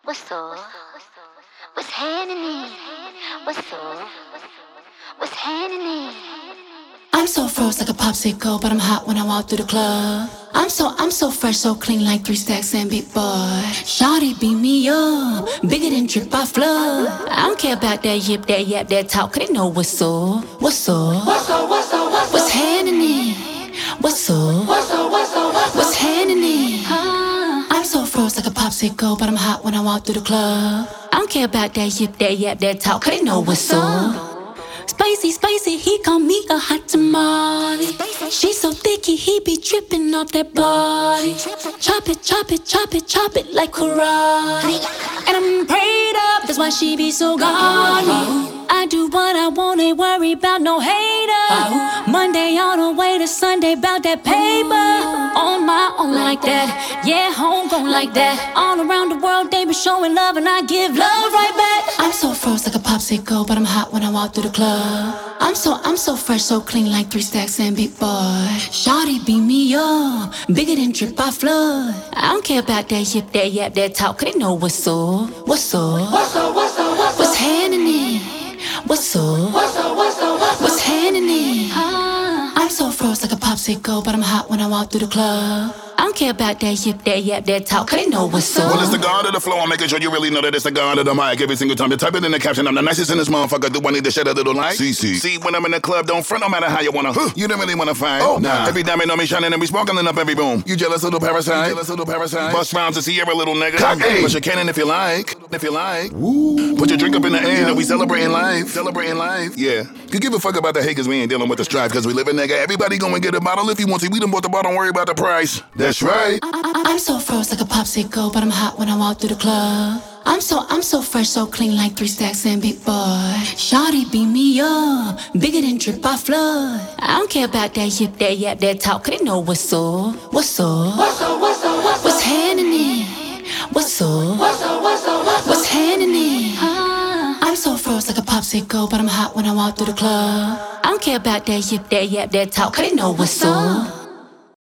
What's up? What's happening? What's up? What's happening? I'm so froze like a popsicle, but I'm hot when I walk through the club. I'm so fresh, so clean like 3 stacks and big boy. Shawty beat me up, bigger than drip by flood. I don't care about that yip, that yap, that talk, 'cause they know what's up. What's up? What's happening? What's up? What's happening? I'm so froze like a popsicle, but I'm hot when I walk through the club. I don't care about that yip, that yap, that talk, 'cause they know what's up. Spicy, spicy, he call me a hot tamale. She's so thicky, he be dripping off that body. Chop it, chop it, chop it, chop it like karate. And I'm prayed up, that's why she be so gaudy. I do what I want, ain't worry about no hater. Monday all the way to Sunday, bout that paper. On my own like that, yeah, homegrown like that. All around the world, they be showing love and I give love right back. I'm so froze like a popsicle, but I'm hot when I walk through the club. I'm so fresh, so clean like 3 stacks and big boy. Shawty beat me up, bigger than drip by flood. I don't care about that yip, that yap, that talk, 'cause they know what's up. What's up? What's happening? What's up? What's happening? I'm so froze like a popsicle, but I'm hot when I walk through the club. I don't care about that yip, that yap, that talk, 'cause they know what's up. Well, it's the god of the flow. I'm making sure you really know that it's the god of the mic. Every single time you type it in the caption, I'm the nicest in this motherfucker. Do I need to shed a little light? See, when I'm in the club, don't front no matter how you wanna. You don't really wanna fight. Oh, nah. Every diamond on me shining and we sparkling up every boom. You jealous little parasite? Bust rounds to see every little nigga. Bust your cannon if you like. Woo. Put your drink up in the air. We celebrating life. Yeah. You give a fuck about the hate 'cause we ain't dealing with the strife. 'Cause we live in nigga. Everybody go and get a bottle if you want to. We done bought the bottle, don't worry about the price. That's right. I'm so froze like a popsicle, but I'm hot when I walk through the club. I'm so fresh, so clean like 3 stacks and big boy. Shawty beat me up, bigger than drip by flood. I don't care about that yip, that yap, that talk, 'cause they know what's up. What's up? What's happening? What's up? What's happening? I'm so froze like a popsicle, but I'm hot when I walk through the club. I don't care about that yip, that yap, that talk, 'cause they know what's up.